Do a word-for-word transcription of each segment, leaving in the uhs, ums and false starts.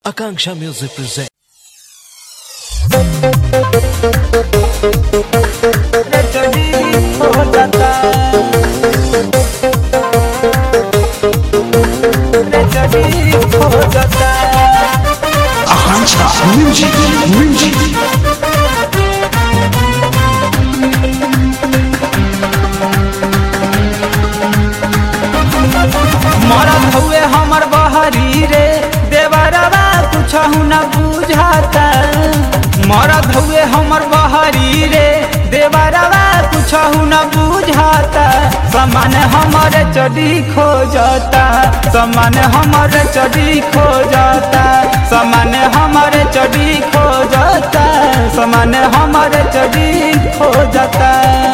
Akanksha Music presents. Akanksha Music, Music. मरद हुए हमर बहरी रे देवरवा कुछ न बुझाता। मरद हुए हमर बहरी रे देवरवा कुछ न बुझाता। समान हमर चढ़ी खो जाता, समान हमर चढ़ी खो जाता, समान हमर चढ़ी खो जाता, समान हमर चढ़ी खो जाता।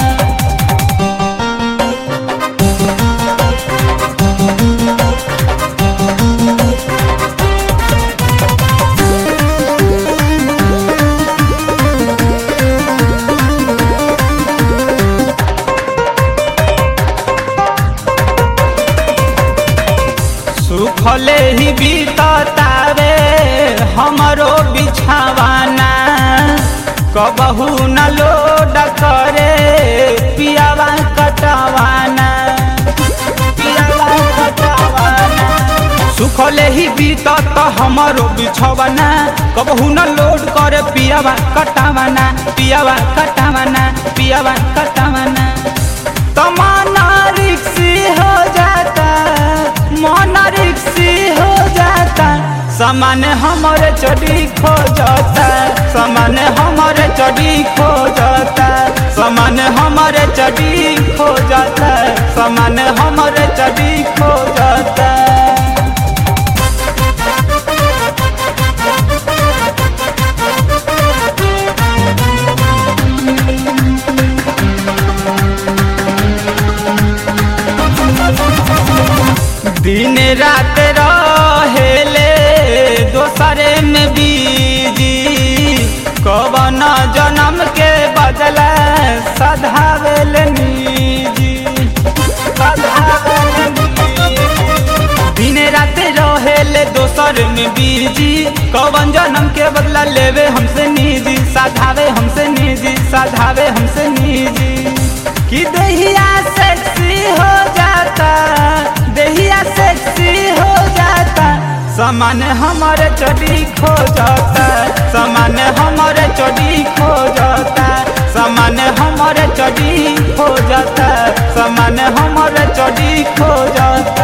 सुखले ही बीततावे हमरो बिछावाना, कबहू न लोड करे पियावा कटवाना, पियावा कटवाना। सुखले ही बीतत हमरो बिछावाना, कबहू न लोड करे पियावा कटवाना, पियावा कटवाना, पियावा कटवाना। तमन्ना रिक्सी हो जाता, मन रिक्सी हो जाता, समान हमरे चढ़ी खो जाता, समान हमरे चढ़ी खो जाता, समान हमरे चढ़ी खो जाता, समान हमरे चढ़ी खो जाता। दिन रात रहेले दोसरे में बीजी, कवन जन्म के बदला सधावेल निजी, सधावेल निजी। दिन रात रहेले दोसर में बीजी, कवन जन्म के बदला लेवे हमसे निजी, सधावे हमसे निजी, सधावे हमसे निजी। कि दहिया सेक्सी हो जाता, दहिया सेक्सी हो जाता, समान हमारे चढ़ी खो जाता, समान हमारे चढ़ी खो जाता, समान हमारे चढ़ी खो जाता, समान हमारे चढ़ी खो जाता।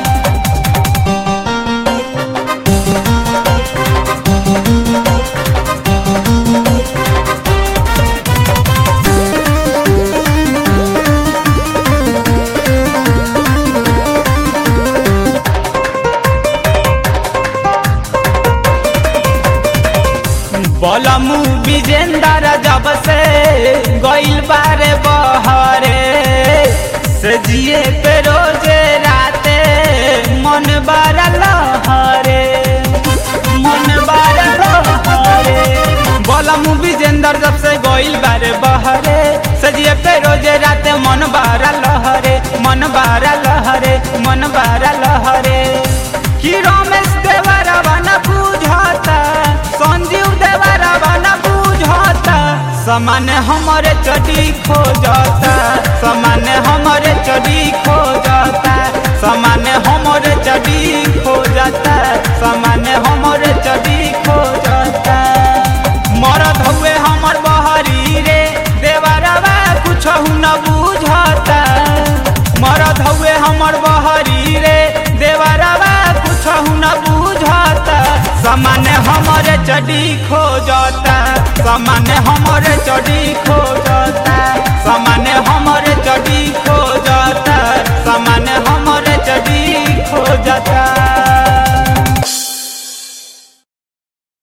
बलमू विजेंदर जब से गइल बारे बहरे, से जिए पे रोजे राते मन बारा लहरे, मन बारा लहरे। बलमू विजेंदर जब से गइल बारे बहरे, से जिए पे रोजे राते मन बारा लहरे, मन बारा लहरे, मन बारा लहरे। कि रमेश देवरवा न बुझाता, संजीव देवरवा न बुझाता, समान हमरे चढ़ी खो जाता, समान हमरे चढ़ी खो जाता, समान हमरे चढ़ी खो जाता, समान हमरे चढ़ी खो जाता। मरद हुए हमर बहरी रे देवरवा कुछ न बुझाता, मरद हुए हमर बहरी रे देवरवा कुछ न बुझाता, समान हमरे चढ़ी खो जाता, समान हमरे चढ़ी खो जाता, समान हमरे चढ़ी